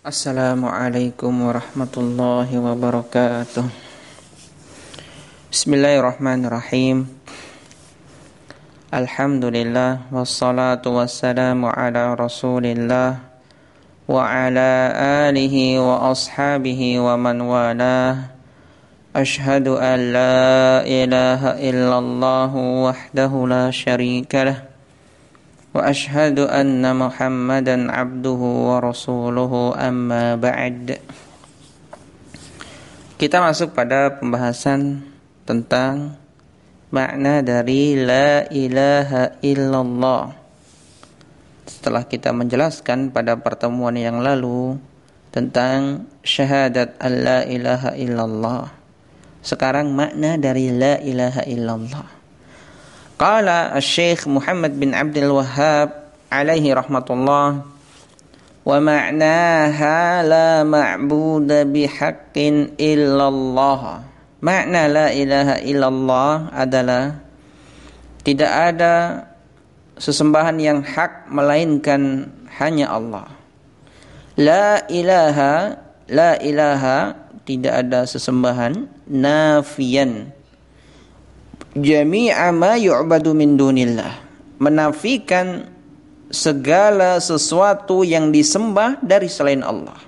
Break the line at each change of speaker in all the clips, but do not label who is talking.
Assalamualaikum warahmatullahi wabarakatuh. Bismillahirrahmanirrahim. Alhamdulillah wassalatu wassalamu ala Rasulillah wa ala alihi wa ashabihi wa man walah. Ashhadu an la ilaha illallah wahdahu la syarika lah. Wa ashhadu anna Muhammadan abduhu wa rasuluhu amma ba'd. Kita masuk pada pembahasan tentang makna dari la ilaha illallah. Setelah kita menjelaskan pada pertemuan yang lalu tentang syahadat an la ilaha illallah, sekarang makna dari la ilaha illallah. Qala Syekh Muhammad bin Abdul Wahhab alaihi rahmatullah, wa ma'naha la ma'buda bihaqqin illallah. Makna la ilaha illallah adalah tidak ada sesembahan yang hak melainkan hanya Allah. La ilaha tidak ada sesembahan, nafiyan jami'a ma yu'badu min dunillah, menafikan segala sesuatu yang disembah dari selain Allah.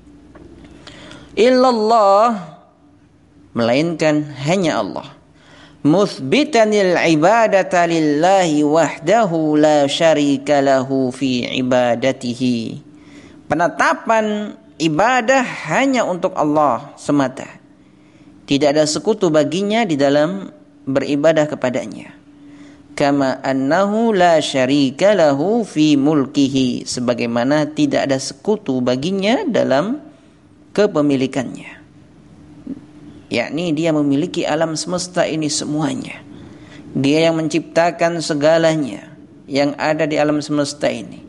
Illallah, melainkan hanya Allah. Muthbitanil ibadata lillahi wahdahu la syarika lahu fi ibadatihi. Penetapan ibadah hanya untuk Allah semata. Tidak ada sekutu baginya di dalam beribadah kepadanya. Kama annahu la syarika lahu fi mulkihi, sebagaimana tidak ada sekutu baginya dalam kepemilikannya. Yakni dia memiliki alam semesta ini semuanya. Dia yang menciptakan segalanya yang ada di alam semesta ini.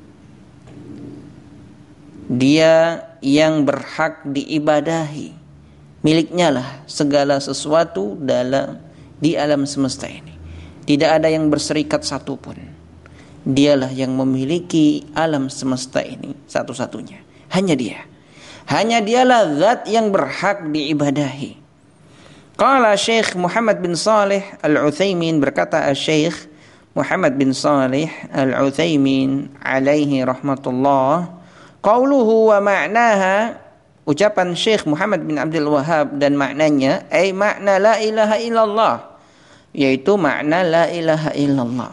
Dia yang berhak diibadahi. Miliknya lah segala sesuatu di alam semesta ini. Tidak ada yang berserikat satupun. Dialah yang memiliki alam semesta ini satu-satunya. Hanya dia. Hanya dialah zat yang berhak diibadahi. Qala Syekh Muhammad bin Salih Al-Utsaimin, berkata Syekh Muhammad bin Salih Al-Utsaimin alaihi rahmatullah, qauluhu wa ma'naha, ucapan Syekh Muhammad bin Abdul Wahhab dan maknanya, ay makna la ilaha illallah, yaitu makna la ilaha illallah.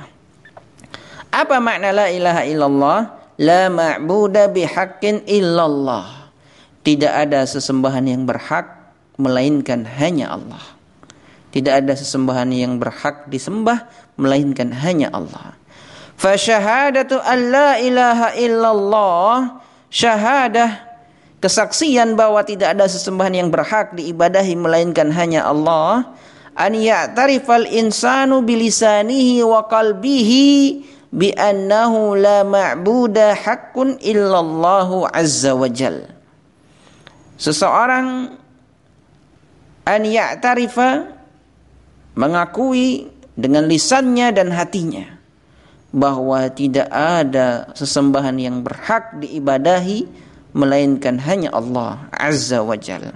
Apa makna la ilaha illallah? La ma'buda bihaqqin illallah. Tidak ada sesembahan yang berhak melainkan hanya Allah. Tidak ada sesembahan yang berhak disembah melainkan hanya Allah. Fa syahadatu an la ilaha illallah, syahadah, kesaksian bahwa tidak ada sesembahan yang berhak diibadahi melainkan hanya Allah, an ya'tarifal insanu bilisanihi wa qalbihi bi annahu la ma'buda haqqun illallahu azza wa jal. Seseorang an ya'tarifa, mengakui dengan lisannya dan hatinya bahwa tidak ada sesembahan yang berhak diibadahi melainkan hanya Allah azza wa jalla.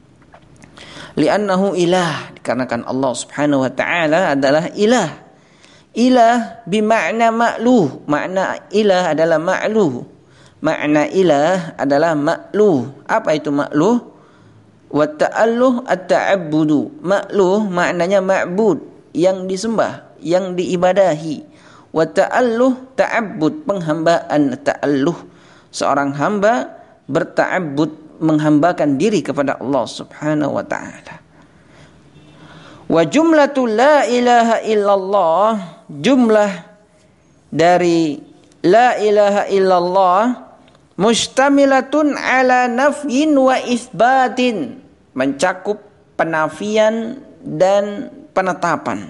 Li'annahu ilah, dikarenakan Allah subhanahu wa ta'ala adalah ilah. Ilah bimakna ma'luh. Makna ilah adalah ma'luh. Makna ilah adalah ma'luh. Apa itu ma'luh? Wa ta'alluh at-ta'abbudu. Ma'luh maknanya ma'bud, yang disembah, yang diibadahi. Wa ta'alluh ta'abbud, penghambaan. Ta'alluh, seorang hamba berta'abbud, menghambakan diri kepada Allah subhanahu wa ta'ala. Wa jumlatu la ilaha illallah, jumlah dari la ilaha illallah mustamilatun ala nafyin wa isbatin, mencakup penafian dan penetapan.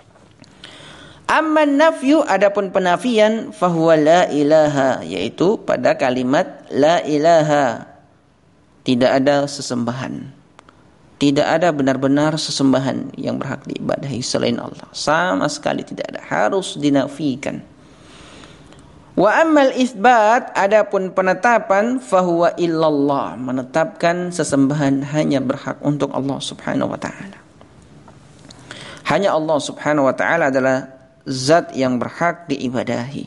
Amma nafyu, adapun penafian, fahuwa la ilaha, yaitu pada kalimat la ilaha, tidak ada sesembahan, tidak ada benar-benar sesembahan yang berhak diibadahi selain Allah, sama sekali tidak ada, harus dinafikan. Wa ammal itsbat, adapun penetapan, fahuwa illallah, menetapkan sesembahan hanya berhak untuk Allah Subhanahu wa taala. Hanya Allah Subhanahu wa taala adalah zat yang berhak diibadahi.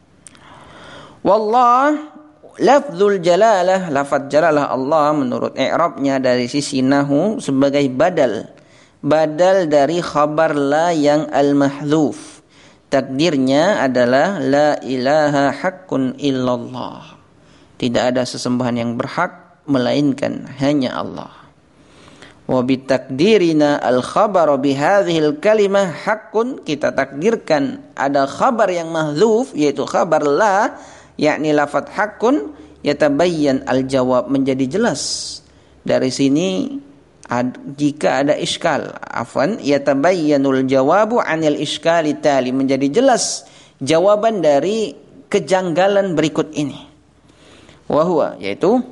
Wallah, lafzul jalalah, lafaz jalalah Allah menurut i'rabnya dari sisi nahwu sebagai badal dari khabar la yang al-mahdzuf. Takdirnya adalah la ilaha haqqun illallah. Tidak ada sesembahan yang berhak melainkan hanya Allah. Wa bitakdirina al-khabar bihadhil kalimah haqqun, kita takdirkan ada khabar yang mahdzuf yaitu khabar la, yakni lafaz haqqun, yatabayyan al-jawab, menjadi jelas. Dari sini jika ada iskal, yatabayyanul jawabu anil iskali tali, menjadi jelas jawaban dari kejanggalan berikut ini. Wahwa, yaitu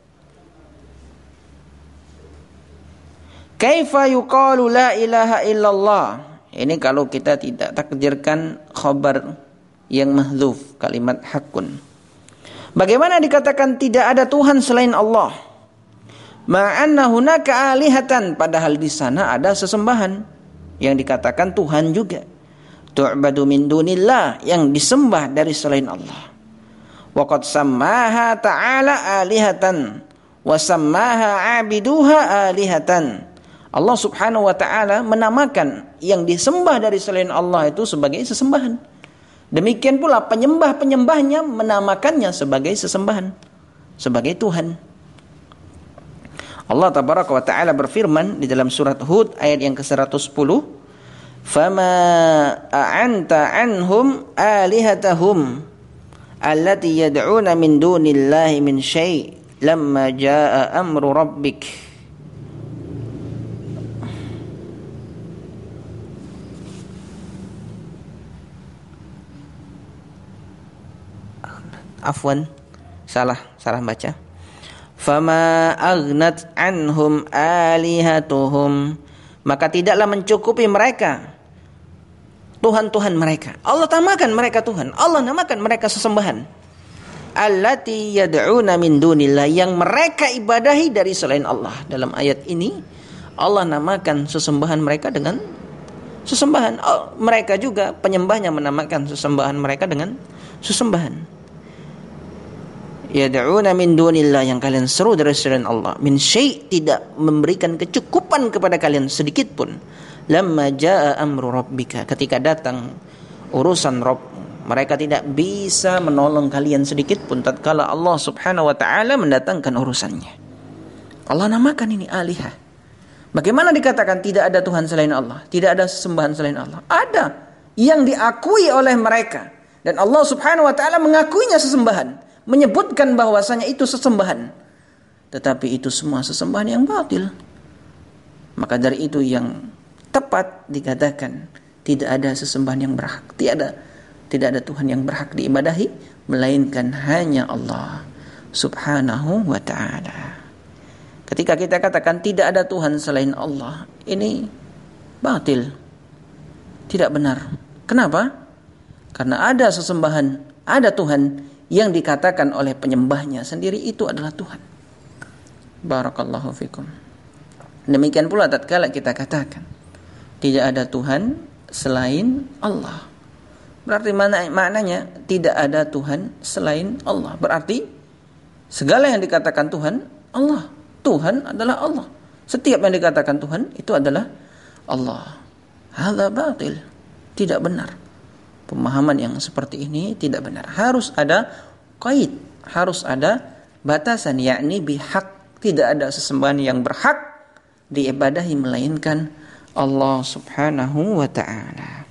kaifa yuqalu la ilaha illallah. Ini kalau kita tidak takdirkan khabar yang mahdzuf, kalimat hakun. Bagaimana dikatakan tidak ada Tuhan selain Allah? Ma'anna hunaka alihatan, padahal di sana ada sesembahan yang dikatakan Tuhan juga. Tu'badu min dunillah, yang disembah dari selain Allah. Wa qad sammaha ta'ala alihatan wa sammaha 'abiduha alihatan. Allah Subhanahu wa taala menamakan yang disembah dari selain Allah itu sebagai sesembahan. Demikian pula penyembah-penyembahnya menamakannya sebagai sesembahan, sebagai Tuhan. Allah tabaraka wa ta'ala berfirman di dalam surat Hud ayat yang ke-110, "Fama a'anta anhum alihatahum allati yad'una min dunillahi min syai' lamma jaa'a amru rabbik." Afwan, salah baca. Fama aghnat anhum alihatuhum, maka tidaklah mencukupi mereka Tuhan-Tuhan mereka. Allah namakan mereka Tuhan, Allah namakan mereka sesembahan. Allati yad'una min dunillah, yang mereka ibadahi dari selain Allah. Dalam ayat ini Allah namakan sesembahan mereka dengan sesembahan. Mereka juga penyembahnya menamakan sesembahan mereka dengan sesembahan. Yad'una min dunillah, yang kalian seru dari selain Allah. Min syai', tidak memberikan kecukupan kepada kalian sedikit pun. Lamma jaa amru rabbika, ketika datang urusan Rabb, mereka tidak bisa menolong kalian sedikit pun tatkala Allah Subhanahu wa taala mendatangkan urusannya. Allah namakan ini alihah. Bagaimana dikatakan tidak ada Tuhan selain Allah, tidak ada sesembahan selain Allah? Ada yang diakui oleh mereka, dan Allah Subhanahu wa taala mengakuinya sesembahan, menyebutkan bahwasanya itu sesembahan, tetapi itu semua sesembahan yang batil. Maka dari itu yang tepat dikatakan tidak ada sesembahan yang berhak, tidak ada Tuhan yang berhak diibadahi melainkan hanya Allah Subhanahu wa taala. Ketika kita katakan tidak ada Tuhan selain Allah, ini batil, tidak benar. Kenapa? Karena ada sesembahan, ada Tuhan yang dikatakan oleh penyembahnya sendiri itu adalah Tuhan. Barakallahu fikum. Demikian pula tatkala kita katakan tidak ada Tuhan selain Allah, berarti maknanya tidak ada Tuhan selain Allah. Berarti segala yang dikatakan Tuhan, Allah. Tuhan adalah Allah. Setiap yang dikatakan Tuhan itu adalah Allah. Hadza batil, tidak benar. Pemahaman yang seperti ini tidak benar. Harus ada qaid, harus ada batasan, yakni bihaq. Tidak ada sesembahan yang berhak diibadahi melainkan Allah Subhanahu wa ta'ala.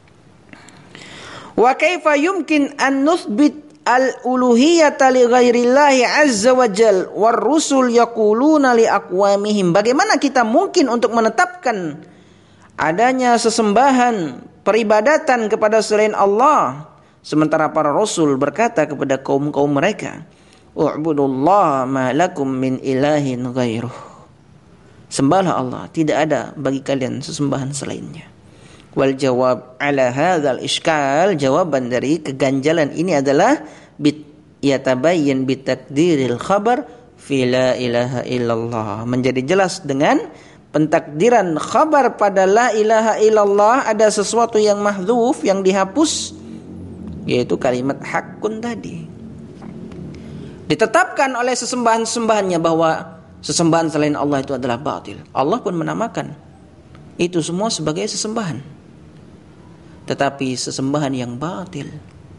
Wa kaifa yumkin an nuthbit al-uluhiyyata li ghairillahi azza wa jal war rusul yaquluna li aqwamihim. Bagaimana kita mungkin untuk menetapkan adanya sesembahan, peribadatan kepada selain Allah, sementara para rasul berkata kepada kaum-kaum mereka, u'budullaha ma lakum min ilahin ghairuh. Sembahlah Allah, tidak ada bagi kalian sesembahan selainnya. Wal jawab ala hadzal iskal, jawaban dari keganjalan ini adalah yatabayyan bitakdiril khabar fi la ilaha illallah. Menjadi jelas dengan pentakdiran khabar pada la ilaha illallah ada sesuatu yang mahdzuf, yang dihapus, yaitu kalimat hakun tadi. Ditetapkan oleh sesembahan-sembahannya bahwa sesembahan selain Allah itu adalah batil. Allah pun menamakan itu semua sebagai sesembahan, tetapi sesembahan yang batil.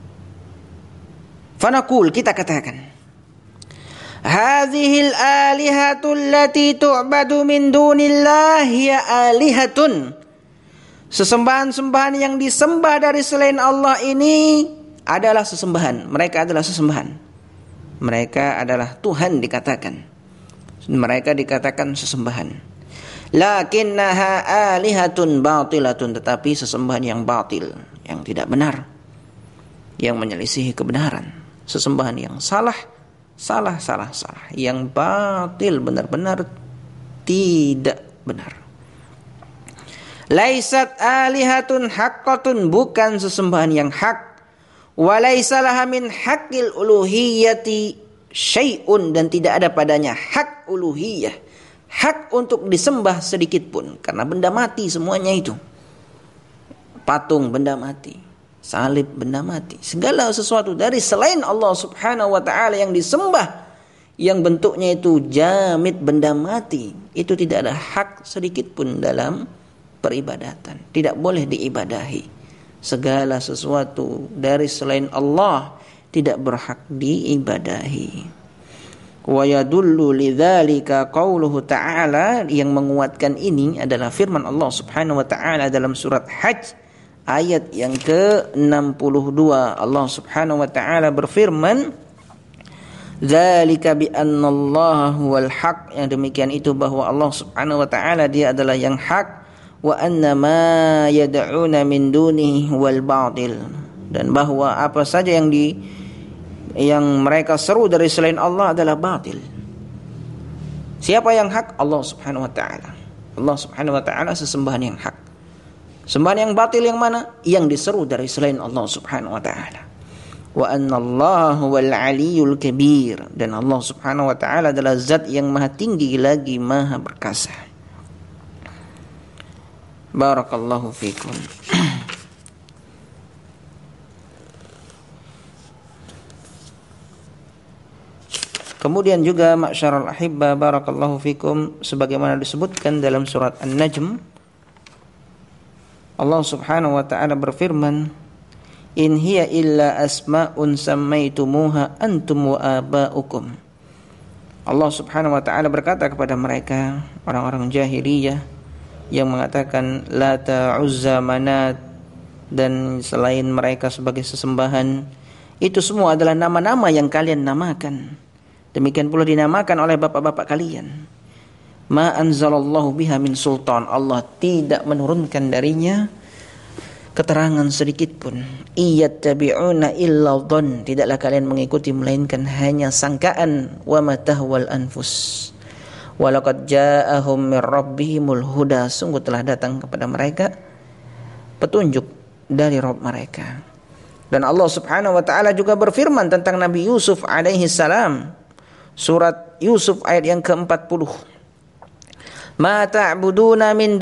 Fanaqul, kita katakan, hadhil alihatu allati tu'badu min dunillah hiya alihatun. Sesembahan-sembahan yang disembah dari selain Allah ini adalah sesembahan. Mereka adalah sesembahan. Mereka adalah Tuhan dikatakan. Mereka dikatakan sesembahan. Lakinnaha alihatun batilatun, tetapi sesembahan yang batil, yang tidak benar, yang menyelisihi kebenaran. Sesembahan yang salah, yang batil, benar-benar tidak benar. Laisat alihatun haqqatun, bukan sesembahan yang hak. Wa laisa laha min haqqil uluhiyyati syai'un, dan tidak ada padanya hak uluhiyah, hak untuk disembah sedikit pun, karena benda mati semuanya itu. Patung benda mati, salib benda mati, segala sesuatu dari selain Allah Subhanahu wa taala yang disembah, yang bentuknya itu jamid, benda mati, itu tidak ada hak sedikit pun dalam peribadatan, tidak boleh diibadahi. Segala sesuatu dari selain Allah tidak berhak diibadahi. Wa yadullu lidzalika qauluhu ta'ala, yang menguatkan ini adalah firman Allah Subhanahu wa taala dalam surat Hajj ayat yang ke-62. Allah Subhanahu wa taala berfirman, dzalika bi annallaha huwal haq, yang demikian itu bahwa Allah Subhanahu wa taala dia adalah yang hak, wa anna ma yad'una min dunihi wal batil, dan bahwa apa saja yang mereka seru dari selain Allah adalah batil. Siapa yang hak? Allah Subhanahu wa taala. Allah Subhanahu wa taala sesembahan yang hak. Sembahan yang batil yang mana? Yang diseru dari selain Allah Subhanahu wa taala. Wa annallahu wal aliyyul kabir, dan Allah Subhanahu wa taala adalah zat yang maha tinggi lagi maha perkasa. Barakallahu fikum. Kemudian juga ma'syarul ahibba barakallahu fikum, sebagaimana disebutkan dalam surat An-Najm, Allah Subhanahu wa taala berfirman, in hiya illa asma'un sammaitumuha antum wa aba'ukum. Allah Subhanahu wa taala berkata kepada mereka, orang-orang jahiliyah yang mengatakan Lata, Uzza, Manat dan selain mereka sebagai sesembahan, itu semua adalah nama-nama yang kalian namakan. Demikian pula dinamakan oleh bapak-bapak kalian. Ma anzalallahu biha min sultan, Allah tidak menurunkan darinya keterangan sedikit pun. Iyattabi'una illa dhann, tidaklah kalian mengikuti melainkan hanya sangkaan. Wa ma tahwal anfus, walaqad ja'ahum mir rabbihimul huda, sungguh telah datang kepada mereka petunjuk dari Rabb mereka. Dan Allah Subhanahu wa taala juga berfirman tentang Nabi Yusuf alaihi salam, surat Yusuf ayat yang ke-40. Ma ta'buduna min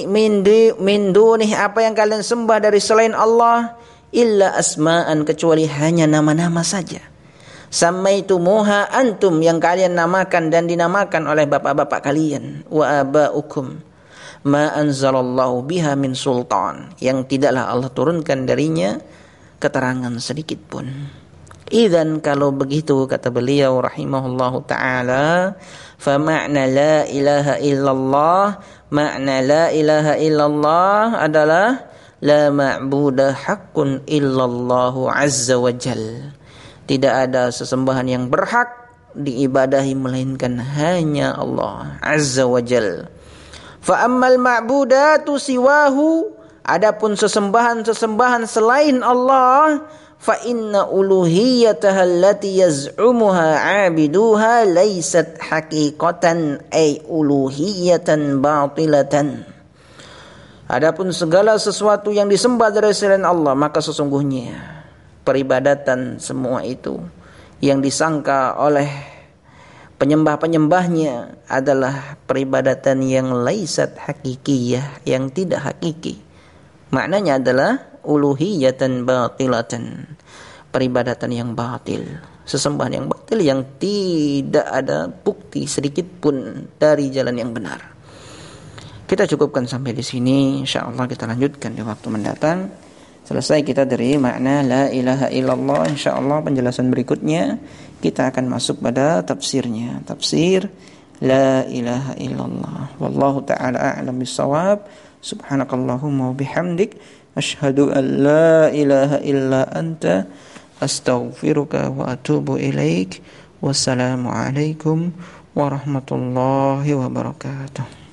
duni, apa yang kalian sembah dari selain Allah, illa asma'an, kecuali hanya nama-nama saja. Sammaitumuha antum, yang kalian namakan dan dinamakan oleh bapak-bapak kalian. Wa aba'ukum ma anzalallahu biha min sultan, yang tidaklah Allah turunkan darinya keterangan sedikit pun. Idzan, kalau begitu kata beliau rahimahullahu taala, fa ma'na la ilaha illallah, makna la ilaha illallah adalah la ma'budah haqqun illallahu azza wa jal, tidak ada sesembahan yang berhak diibadahi melainkan hanya Allah azza wa jal. Fa ammal ma'budatu siwahu, adapun sesembahan-sesembahan selain Allah, fa inna uluhiyataha allati yaz'umuha 'abiduha laysat haqiqatan ay uluhiyatan batilatan. Adapun segala sesuatu yang disembah dari selain Allah, maka sesungguhnya peribadatan semua itu yang disangka oleh penyembah-penyembahnya adalah peribadatan yang laisat hakikiyah, yang tidak hakiki. Maknanya adalah uluhiyatan batilatan, peribadatan yang batil, sesembahan yang batil yang tidak ada bukti sedikit pun dari jalan yang benar. Kita cukupkan sampai di sini. Insyaallah kita lanjutkan di waktu mendatang. Selesai kita dari makna la ilaha illallah. Insyaallah penjelasan berikutnya kita akan masuk pada tafsirnya. Tafsir la ilaha illallah. Wallahu taala a'lam bissawab. Subhanakallahumma wa bihamdik asyhadu an la ilaha illa anta astaghfiruka wa atubu ilaik. Wassalamu alaikum warahmatullahi wabarakatuh.